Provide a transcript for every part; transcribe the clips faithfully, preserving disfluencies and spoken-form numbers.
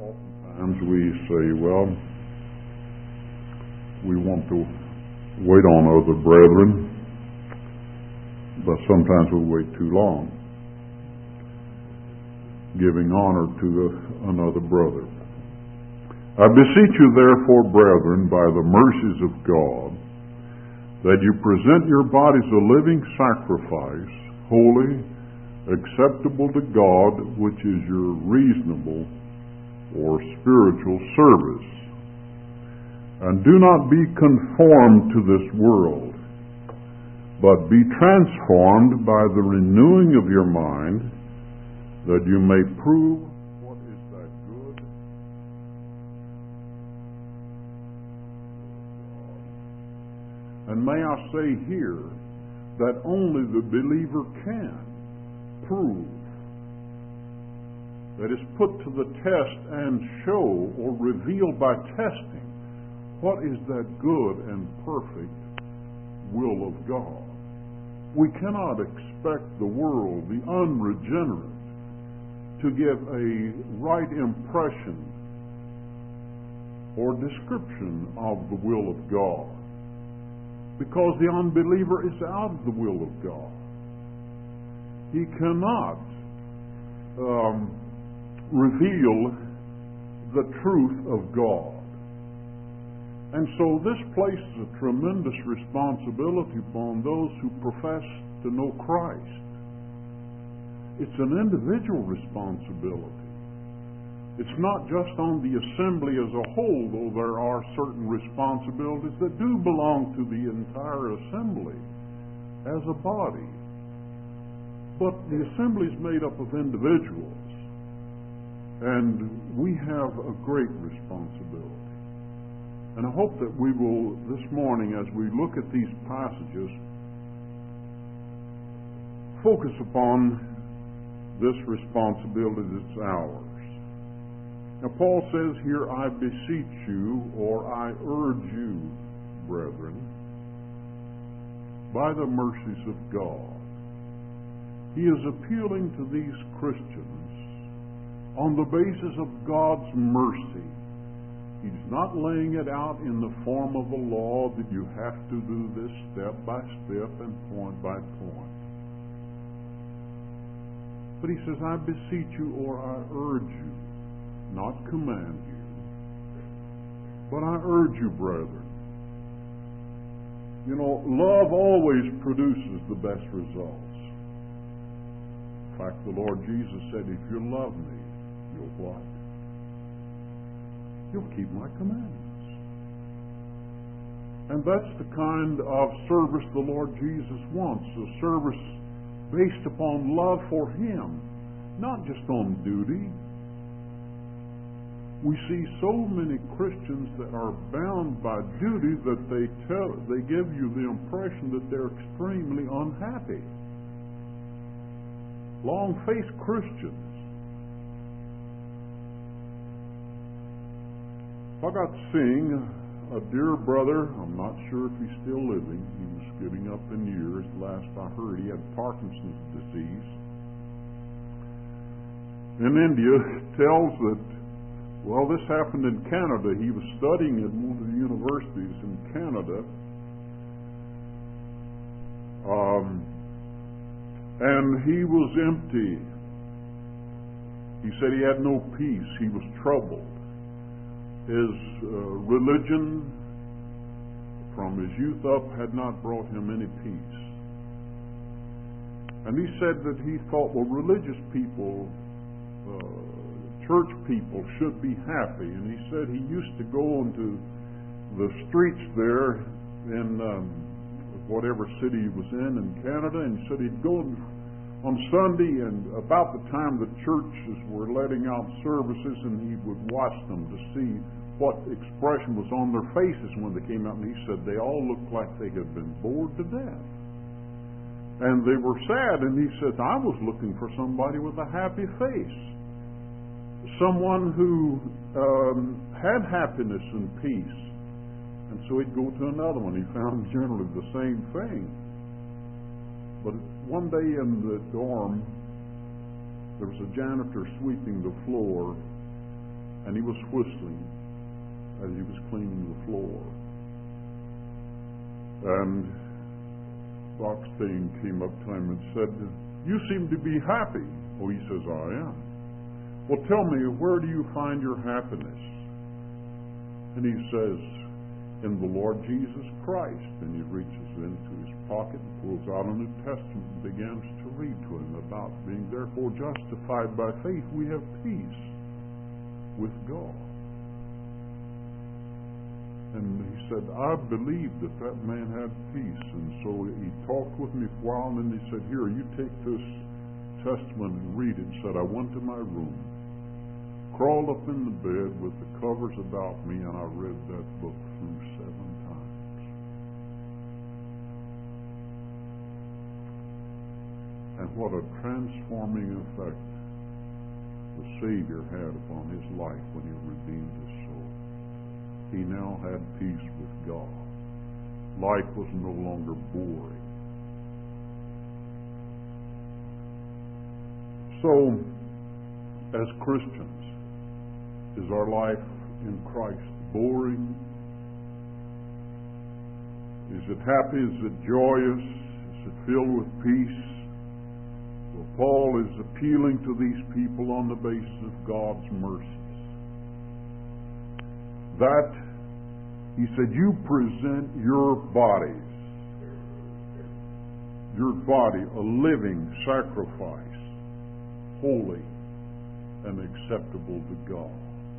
Oftentimes we say, well, we want to wait on other brethren, but sometimes we wait too long, giving honor to the, another brother. I beseech you, therefore, brethren, by the mercies of God, that you present your bodies a living sacrifice, holy, acceptable to God, which is your reasonable or spiritual service. And do not be conformed to this world, but be transformed by the renewing of your mind, that you may prove what is that good and may I say here that only the believer can prove, that is put to the test and show or reveal by testing what is that good and perfect will of God. We cannot expect the world, the unregenerate, to give a right impression or description of the will of God, because the unbeliever is out of the will of God. He cannot um, reveal the truth of God. And so this places a tremendous responsibility upon those who profess to know Christ. It's an individual responsibility. It's not just on the assembly as a whole, though there are certain responsibilities that do belong to the entire assembly as a body. But the assembly is made up of individuals, and we have a great responsibility. And I hope that we will, this morning, as we look at these passages, focus upon this responsibility that's ours. Now, Paul says here, I beseech you, or I urge you, brethren, by the mercies of God. He is appealing to these Christians on the basis of God's mercy. He's not laying it out in the form of a law that you have to do this step by step and point by point. But he says, I beseech you, or I urge you, not command you, but I urge you, brethren. You know, love always produces the best results. In fact, the Lord Jesus said, if you love me, you'll what? You'll keep my commandments. And that's the kind of service the Lord Jesus wants, a service based upon love for Him, not just on duty. We see so many Christians that are bound by duty that they tell, they give you the impression that they're extremely unhappy. Long-faced Christians. I got seeing a dear brother, I'm not sure if he's still living, he was getting up in years. Last I heard, he had Parkinson's disease. In India, it tells that, well, this happened in Canada. He was studying at one of the universities in Canada. Um, and he was empty. He said he had no peace. He was troubled. His uh, religion from his youth up had not brought him any peace. And he said that he thought, well, religious people, uh, church people should be happy. And he said he used to go into the streets there in um, whatever city he was in, in Canada, and he said he'd go on Sunday, and about the time the churches were letting out services, and he would watch them to see what expression was on their faces when they came out. And he said they all looked like they had been bored to death. And they were sad, and he said, I was looking for somebody with a happy face. Someone who um, had happiness and peace. And so he'd go to another one. He found generally the same thing. But one day in the dorm, there was a janitor sweeping the floor, and he was whistling as he was cleaning the floor. And Roxane came up to him and said, "You seem to be happy." Oh, he says, "I am." "Well, tell me, where do you find your happiness?" And he says, "In the Lord Jesus Christ." And he reaches into his pocket and pulls out a New Testament and begins to read to him about being therefore justified by faith, we have peace with God. And he said, I believed that that man had peace. And so he talked with me for a while, and then he said, "Here, you take this Testament and read it." And said, I went to my room, crawled up in the bed with the covers about me, and I read that book through seven times. And what a transforming effect the Savior had upon his life when he redeemed his soul. He now had peace with God. Life was no longer boring. So, as Christians, is our life in Christ boring? Is it happy? Is it joyous? Is it filled with peace? Well, Paul is appealing to these people on the basis of God's mercies. That, he said, you present your bodies, your body, a living sacrifice, holy and acceptable to God.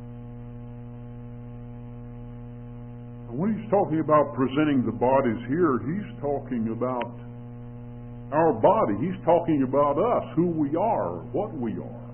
And when he's talking about presenting the bodies here, he's talking about our body. He's talking about us, who we are, what we are.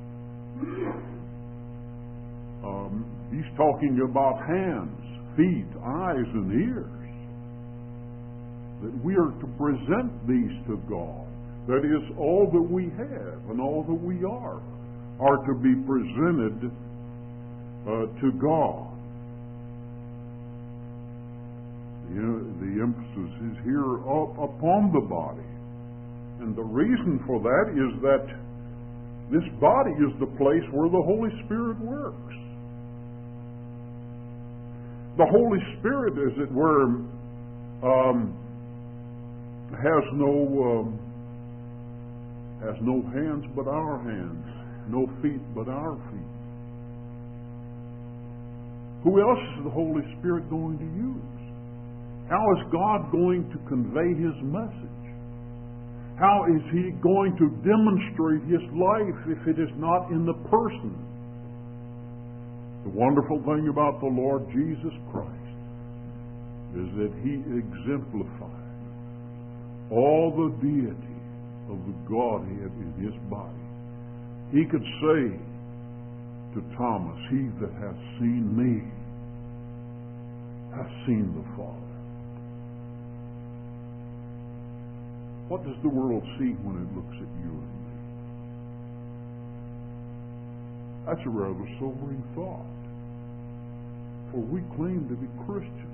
Um, he's talking about hands, feet, eyes, and ears. That we are to present these to God. That is, all that we have and all that we are are to be presented uh, to God. The, the emphasis is here up upon the body. And the reason for that is that this body is the place where the Holy Spirit works. The Holy Spirit, as it were, um, has no um, has no hands but our hands, no feet but our feet. Who else is the Holy Spirit going to use? How is God going to convey His message? How is He going to demonstrate His life if it is not in the person? The wonderful thing about the Lord Jesus Christ is that He exemplified all the deity of the Godhead in His body. He could say to Thomas, "He that hath seen me hath seen the Father." What does the world see when it looks at you and me? That's a rather sobering thought. For we claim to be Christians.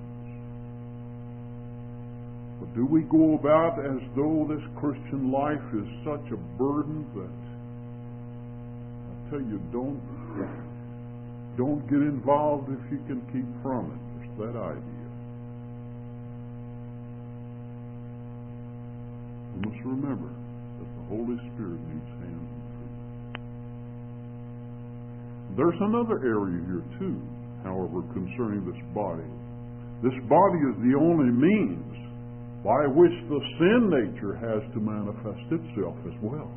But do we go about as though this Christian life is such a burden that, I tell you, don't, don't get involved if you can keep from it. It's that idea. We must remember that the Holy Spirit needs hands and feet. There's another area here too, however, concerning this body. This body is the only means by which the sin nature has to manifest itself as well.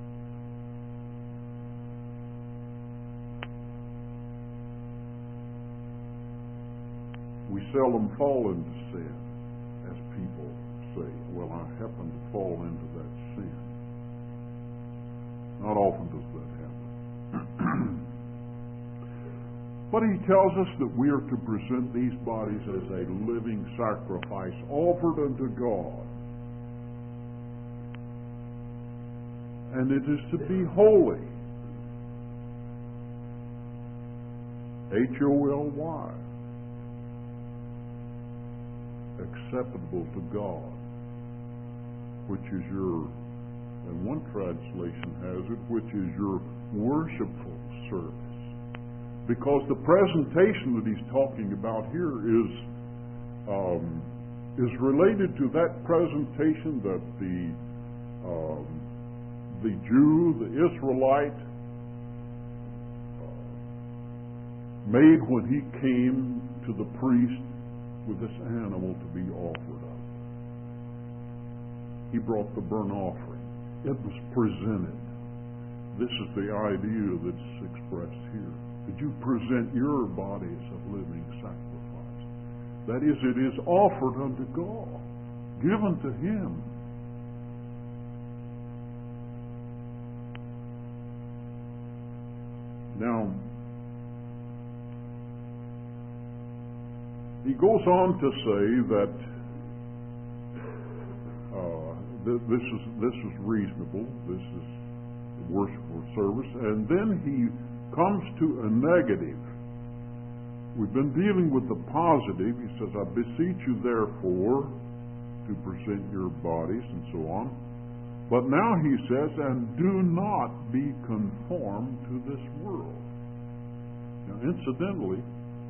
We seldom fall into sin, as people say, "Well, I happen to fall into that sin." Not often does that happen. But he tells us that we are to present these bodies as a living sacrifice offered unto God. And it is to be holy. H O L Y. Acceptable to God, which is your, and one translation has it, which is your worshipful service. Because the presentation that he's talking about here is um, is related to that presentation that the um, the Jew, the Israelite, uh, made when he came to the priest with this animal to be offered up. He brought the burnt offering. It was presented. This is the idea that's expressed here. That you present your body as a living sacrifice. That is, it is offered unto God, given to Him. Now, he goes on to say that uh, th- this is this is reasonable. This is worshipful service, and then he comes to a negative. We've been dealing with the positive. He says, I beseech you therefore to present your bodies and so on. But now he says, and do not be conformed to this world. Now incidentally,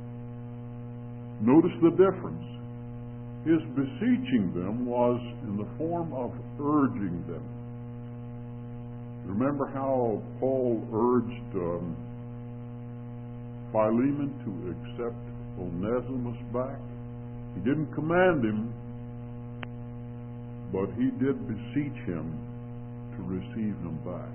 notice the difference. His beseeching them was in the form of urging them. Remember how Paul urged um, Philemon to accept Onesimus back? He didn't command him, but he did beseech him to receive him back.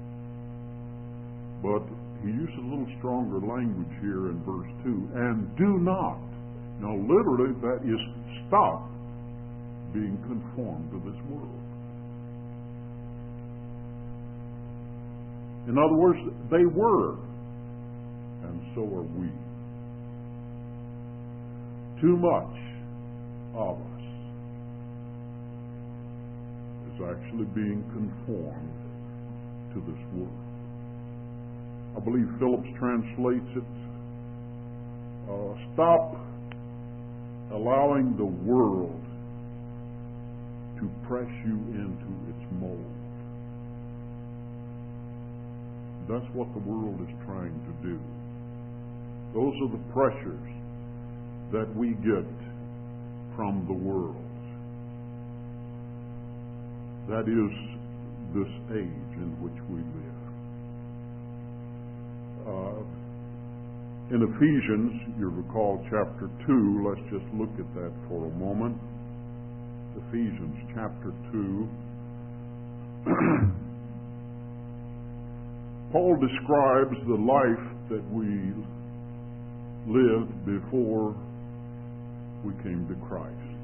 But he used a little stronger language here in verse two, and do not. Now literally that is stop being conformed to this world. In other words, they were, and so are we. Too much of us is actually being conformed to this world. I believe Phillips translates it, uh, stop allowing the world to press you into its mold. That's what the world is trying to do. Those are the pressures that we get from the world. That is this age in which we live. Uh, in Ephesians, you recall chapter two, let's just look at that for a moment. Ephesians chapter two. Paul describes the life that we lived before we came to Christ.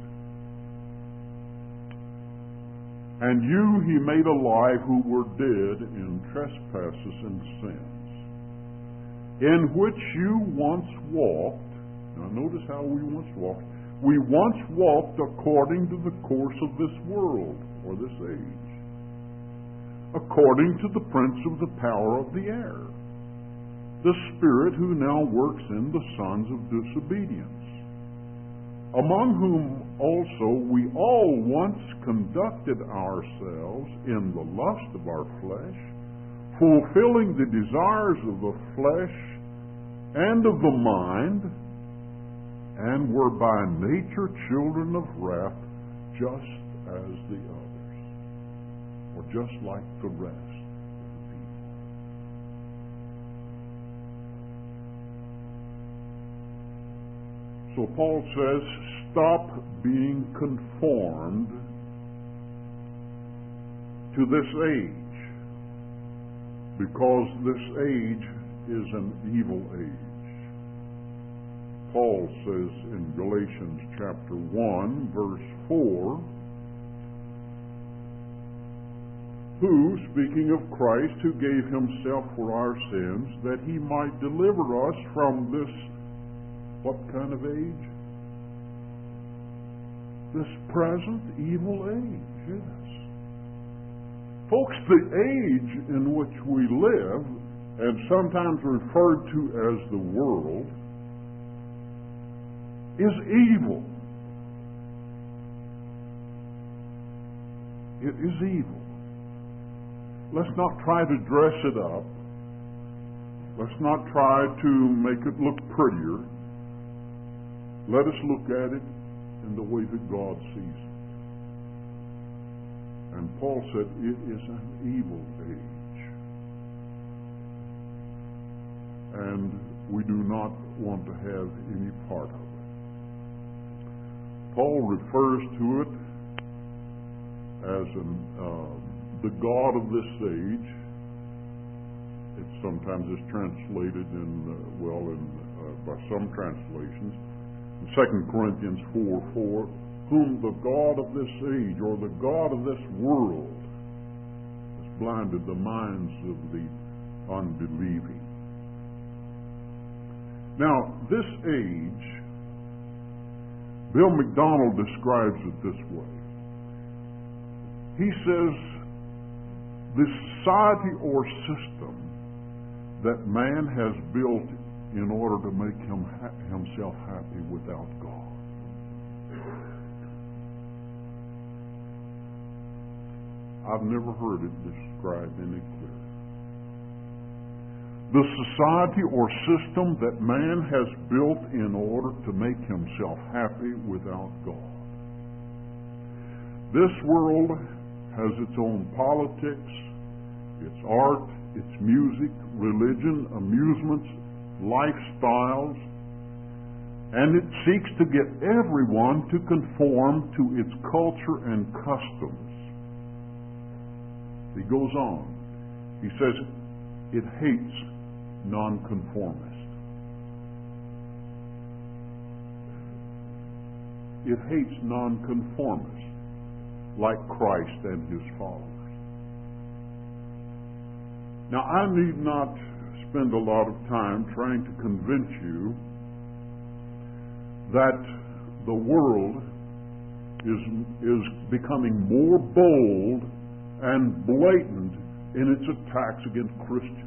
And you he made alive who were dead in trespasses and sins, in which you once walked. Now notice how we once walked. We once walked according to the course of this world, or this age, according to the prince of the power of the air, the spirit who now works in the sons of disobedience, among whom also we all once conducted ourselves in the lust of our flesh, fulfilling the desires of the flesh and of the mind, and were by nature children of wrath, just as the others, or just like the rest of the people. So Paul says, stop being conformed to this age, because this age is an evil age. Paul says in Galatians chapter one, verse four, who, speaking of Christ, who gave himself for our sins, that he might deliver us from this, what kind of age? This present evil age, yes. Folks, the age in which we live, and sometimes referred to as the world, is evil. It is evil. Let's not try to dress it up. Let's not try to make it look prettier. Let us look at it in the way that God sees it. And Paul said it is an evil age. And we do not want to have any part of it. Paul refers to it as an, uh, the God of this age. It sometimes is translated in, uh, well, in, uh, by some translations. In Second Corinthians four four, whom the God of this age, or the God of this world, has blinded the minds of the unbelieving. Now, this age, Bill McDonald describes it this way. He says, the society or system that man has built in order to make him ha- himself happy without God. I've never heard it described any clearer. The society or system that man has built in order to make himself happy without God. This world has its own politics, its art, its music, religion, amusements, lifestyles, and it seeks to get everyone to conform to its culture and customs. He goes on. He says it hates nonconformists. It hates nonconformists like Christ and his followers. Now, I need not spend a lot of time trying to convince you that the world is, is becoming more bold and blatant in its attacks against Christians.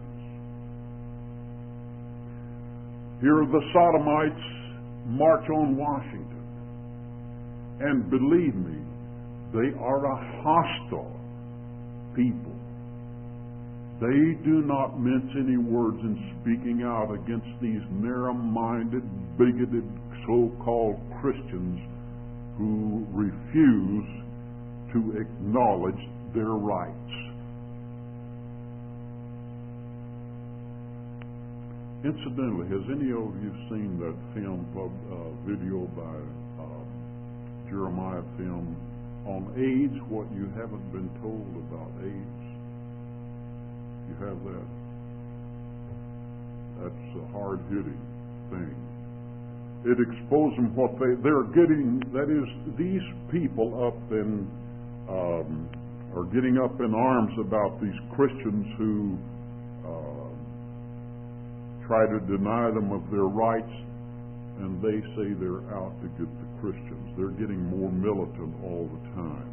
Here the Sodomites march on Washington. And believe me, they are a hostile people. They do not mince any words in speaking out against these narrow-minded, bigoted, so-called Christians who refuse to acknowledge their rights. Incidentally, has any of you seen that film, uh, video by uh, Jeremiah film on AIDS, what you haven't been told about AIDS? You have that? That's a hard-hitting thing. It exposes them what they, they're getting, that is, these people up in, um, are getting up in arms about these Christians who uh, try to deny them of their rights, and they say they're out to get the Christians. They're getting more militant all the time.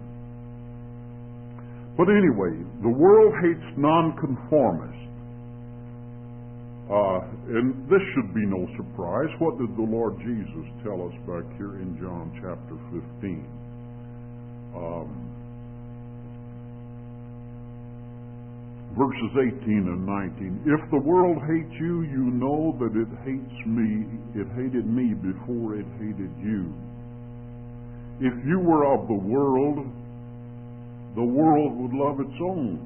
But anyway, the world hates nonconformists. Uh, and this should be no surprise. What did the Lord Jesus tell us back here in John chapter fifteen? Um, verses eighteen and nineteen. If the world hates you, you know that it hates me. It hated me before it hated you. If you were of the world, the world would love its own.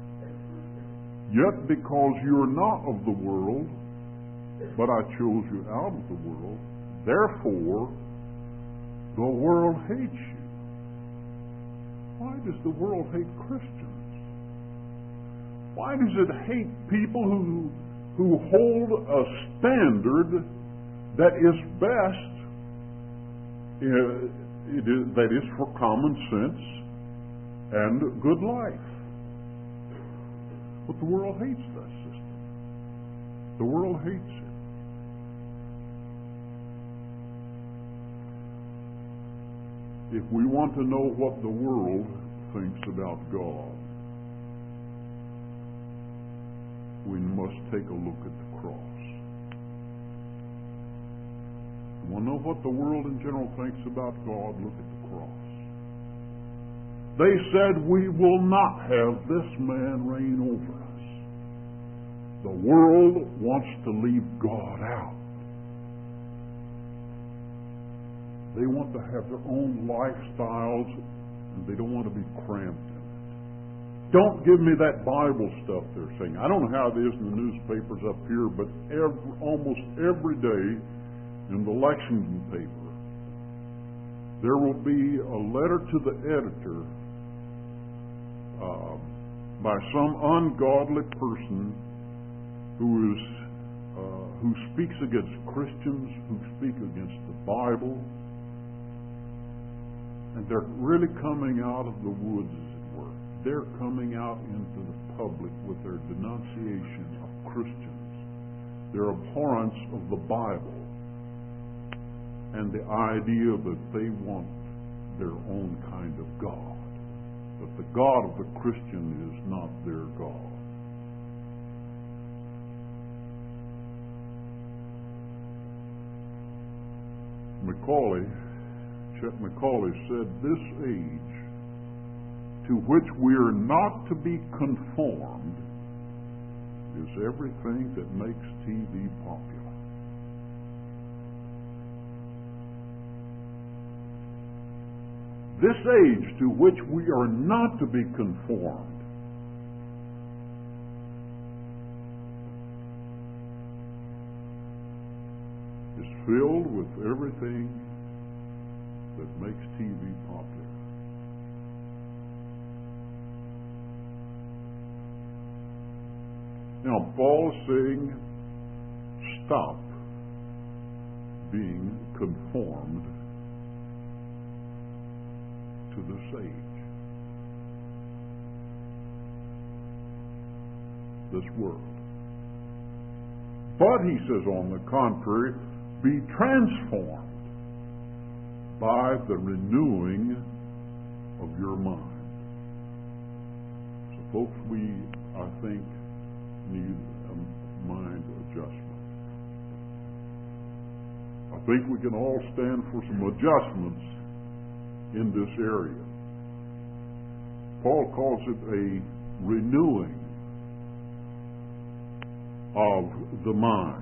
Yet because you're not of the world, but I chose you out of the world, therefore the world hates you. Why does the world hate Christians? Why does it hate people who, who hold a standard that is best, uh, it is, that is for common sense and good life? But the world hates that system. The world hates it. If we want to know what the world thinks about God, we must take a look at the cross. You want to know what the world in general thinks about God? Look at the cross. They said, we will not have this man reign over us. The world wants to leave God out. They want to have their own lifestyles, and they don't want to be cramped in it. Don't give me that Bible stuff they're saying. I don't know how it is in the newspapers up here, but every, almost every day in the Lexington paper, there will be a letter to the editor uh, by some ungodly person who is uh, who speaks against Christians, who speak against the Bible. And they're really coming out of the woods, as it were. They're coming out into the public with their denunciation of Christians, their abhorrence of the Bible, and the idea that they want their own kind of God. That the God of the Christian is not their God. Macaulay Chet Macaulay said, "This age to which we are not to be conformed is everything that makes T V popular." This age to which we are not to be conformed is filled with everything that makes T V popular. Now, Paul is saying, stop being conformed to this age, this world. But, he says, on the contrary, be transformed by the renewing of your mind. So, folks, we, I think, need a mind adjustment. I think we can all stand for some adjustments in this area. Paul calls it a renewing of the mind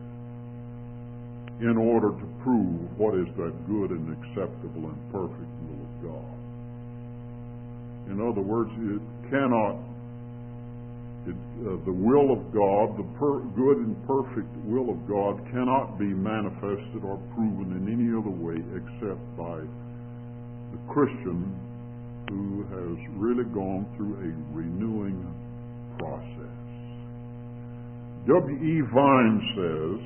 in order to prove what is that good and acceptable and perfect will of God. In other words, it cannot, it, uh, the will of God, the per, good and perfect will of God cannot be manifested or proven in any other way except by the Christian who has really gone through a renewing process. W E Vine says,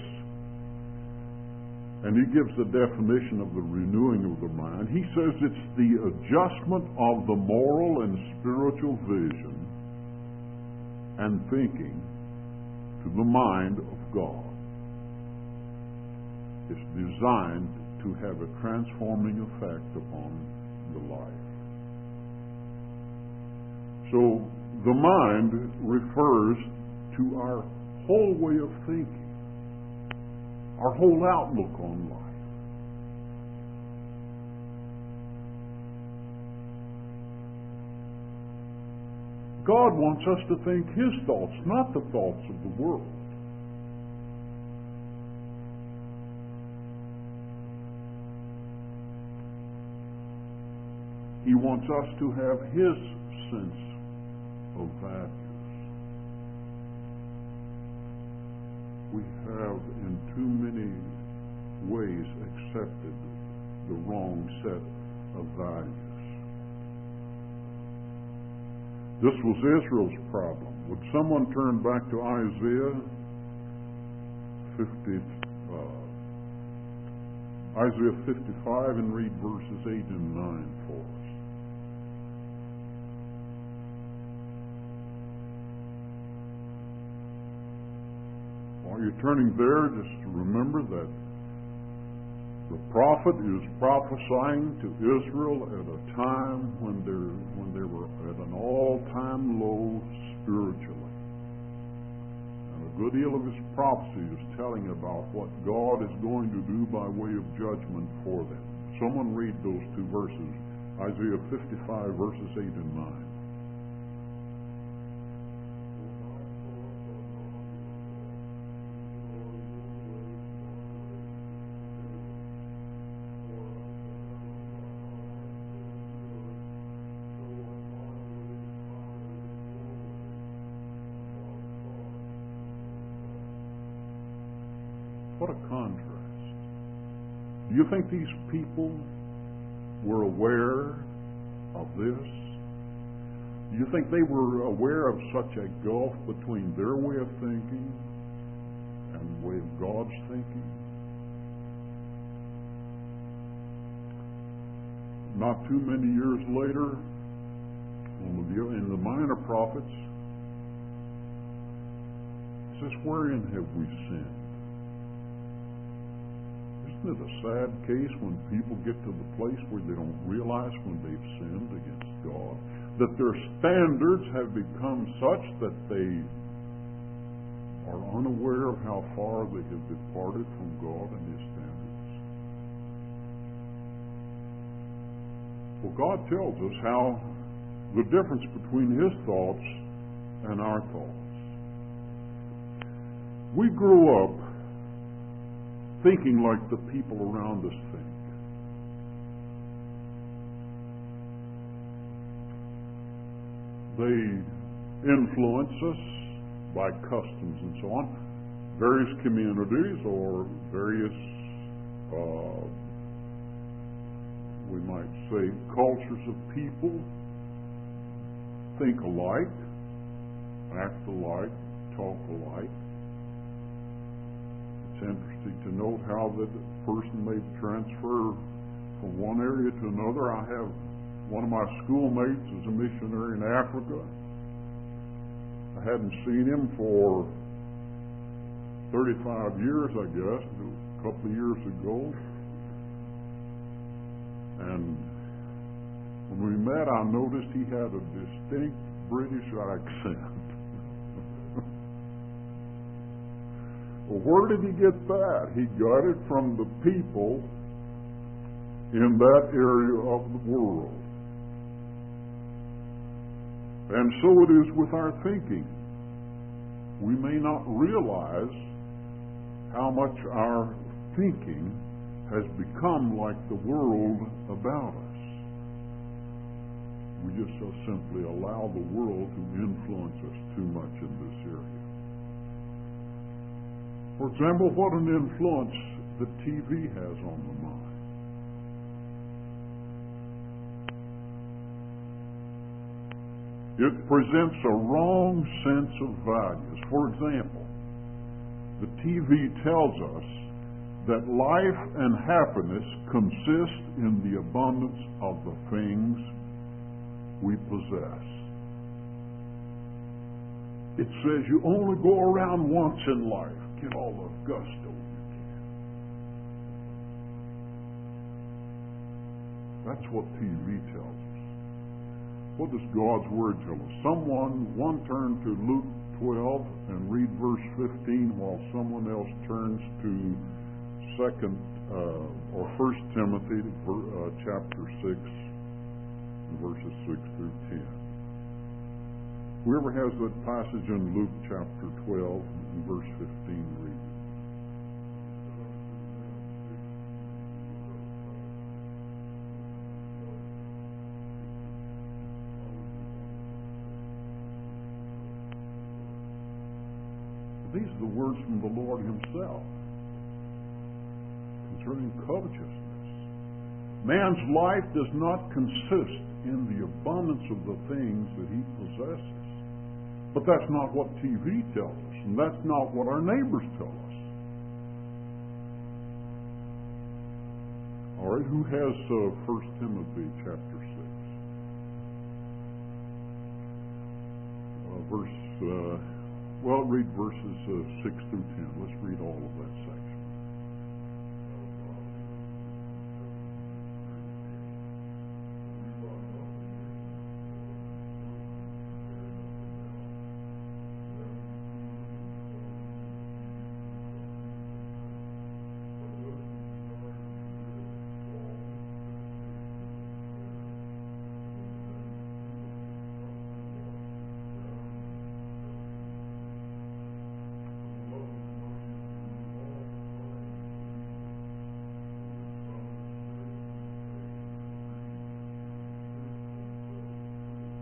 and he gives the definition of the renewing of the mind. He says it's the adjustment of the moral and spiritual vision and thinking to the mind of God. It's designed to have a transforming effect upon the life. So the mind refers to our whole way of thinking, our whole outlook on life. God wants us to think His thoughts, not the thoughts of the world. He wants us to have His sense of values. We have in too many ways accepted the wrong set of values. This was Israel's problem. Would someone turn back to Isaiah fifty, uh, Isaiah fifty-five and read verses eight and nine for us? While you're turning there, just remember that the prophet is prophesying to Israel at a time when they're when they were at an all-time low spiritually. And a good deal of his prophecy is telling about what God is going to do by way of judgment for them. Someone read those two verses, Isaiah fifty-five, verses eight and nine. What a contrast. Do you think these people were aware of this? Do you think they were aware of such a gulf between their way of thinking and the way of God's thinking? Not too many years later, in the Minor Prophets, it says, wherein have we sinned? Isn't it a sad case when people get to the place where they don't realize when they've sinned against God? That their standards have become such that they are unaware of how far they have departed from God and His standards. Well, God tells us how the difference between His thoughts and our thoughts. We grew up thinking like the people around us think. They influence us by customs and so on. Various communities or various, uh, we might say, cultures of people think alike, act alike, talk alike. It's interesting to note how that a person may transfer from one area to another. I have one of my schoolmates is a missionary in Africa. I hadn't seen him for thirty-five years, I guess, a couple of years ago. And when we met, I noticed he had a distinct British accent. Well, where did he get that? He got it from the people in that area of the world. And so it is with our thinking. We may not realize how much our thinking has become like the world about us. We just so simply allow the world to influence us too much in this area. For example, what an influence the T V has on the mind. It presents a wrong sense of values. For example, the T V tells us that life and happiness consist in the abundance of the things we possess. It says you only go around once in life. Get all the gusto you can. That's what T V tells us. What does God's Word tell us? Someone, one turn to Luke twelve and read verse fifteen, while someone else turns to second uh, or First Timothy uh, chapter six, verses six through ten. Whoever has that passage in Luke chapter twelve and verse fifteen, read. These are the words from the Lord Himself concerning covetousness. Man's life does not consist in the abundance of the things that he possesses. But that's not what T V tells us, and that's not what our neighbors tell us. All right, who has uh, First Timothy chapter six? Uh, verse... Uh, Well, read verses uh, six through ten. Let's read all of that section.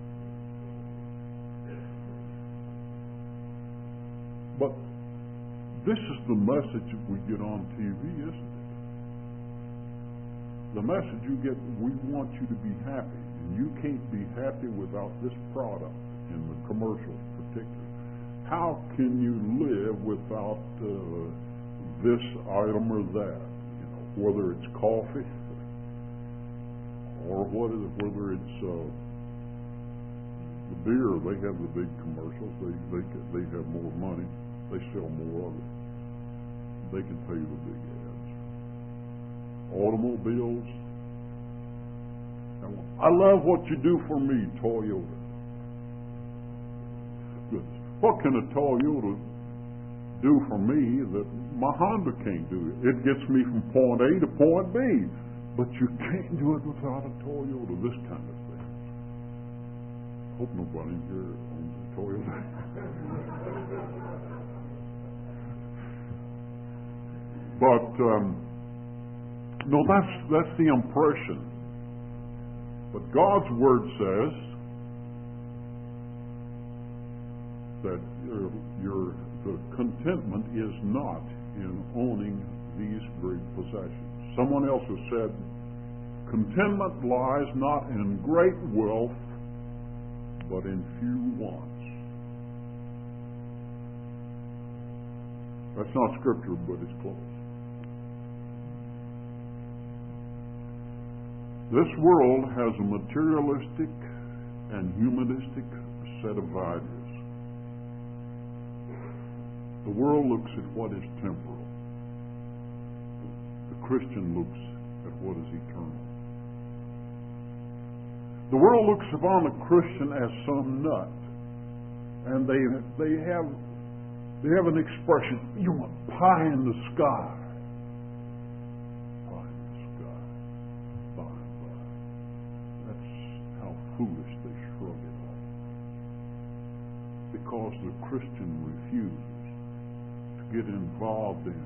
But this is the message that we get on T V, isn't it? The message you get, we want you to be happy. And you can't be happy without this product, in the commercials particularly. How can you live without uh, this item or that? You know, whether it's coffee or whether, whether it's uh, the beer. They have the big commercials. They, they, they have more money. They sell more of it. They can pay the big ads. Automobiles. I love what you do for me, Toyota. Goodness. What can a Toyota do for me that my Honda can't do? It gets me from point A to point B. But you can't do it without a Toyota, this kind of thing. I hope nobody here owns a Toyota. But um, no, that's that's the impression. But God's Word says that your, your the contentment is not in owning these great possessions. Someone else has said, contentment lies not in great wealth, but in few wants. That's not scripture, but it's close. This world has a materialistic and humanistic set of values. The world looks at what is temporal. The Christian looks at what is eternal. The world looks upon the Christian as some nut, and they they have they have an expression, you want pie in the sky. Pie in the sky. By and by. That's how foolish they shrug it off. Because the Christian refuses to get involved in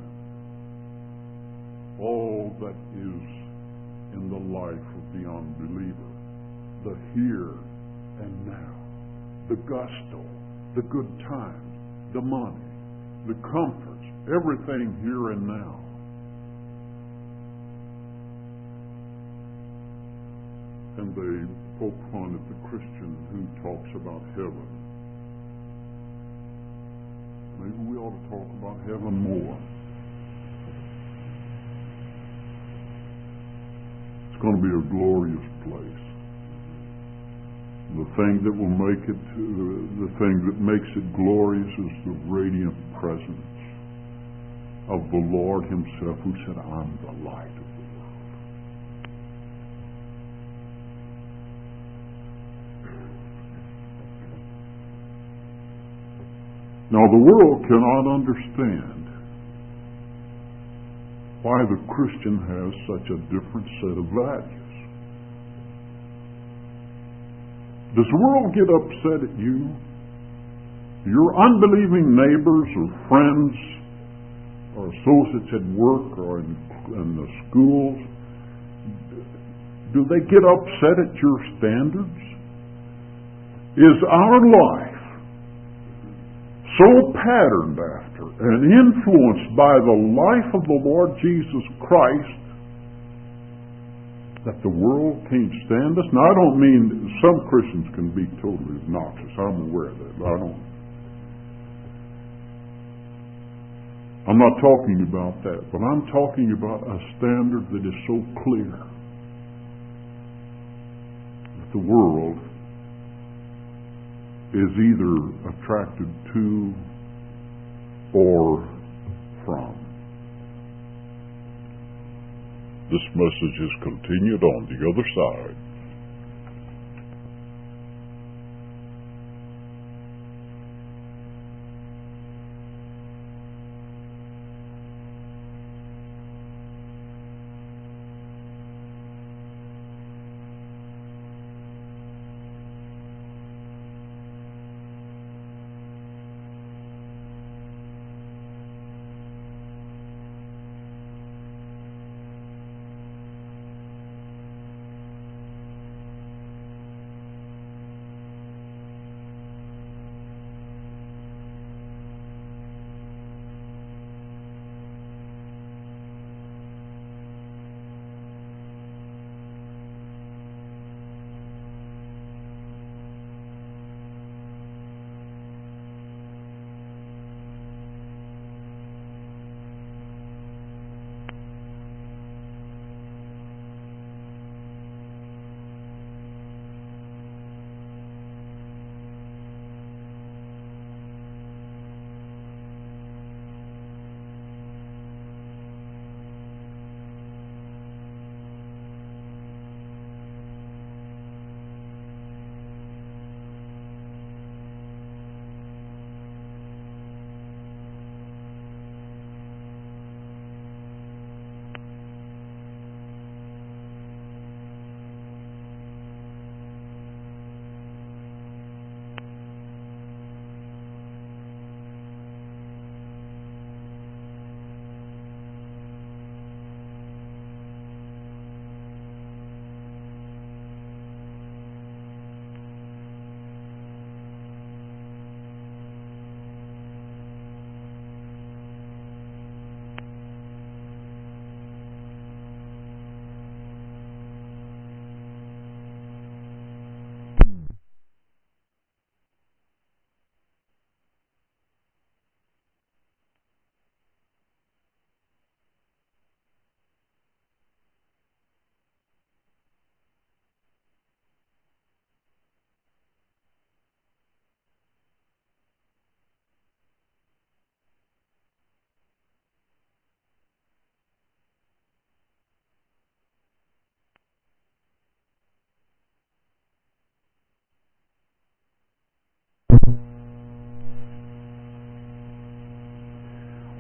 all that is in the life of the unbeliever. The here and now, the gusto, the good times, the money, the comforts, everything here and now. And they poke fun at the Christian who talks about heaven. Maybe we ought to talk about heaven more. It's going to be a glorious place. The thing that will make it, uh, the thing that makes it glorious is the radiant presence of the Lord Himself, who said, I'm the light of the world. Now, the world cannot understand why the Christian has such a different set of values. Does the world get upset at you? Your unbelieving neighbors or friends or associates at work or in, in the schools, do they get upset at your standards? Is our life so patterned after and influenced by the life of the Lord Jesus Christ that the world can't stand us? Now, I don't mean some Christians can be totally obnoxious. I'm aware of that. I don't. I'm not talking about that, but I'm talking about a standard that is so clear that the world is either attracted to or from. This message is continued on the other side.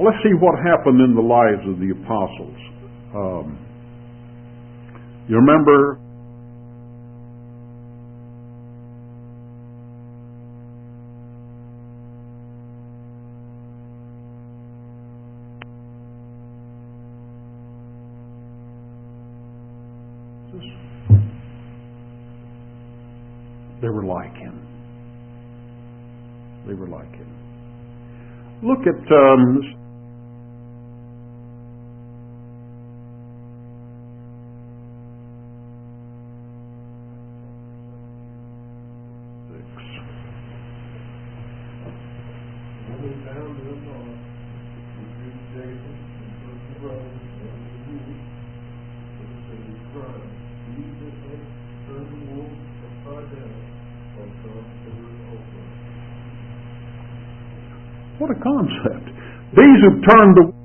let's see what happened in the lives of the apostles. Um, you remember they were like him. They were like him. Look at um, six. What a concept. These who turned the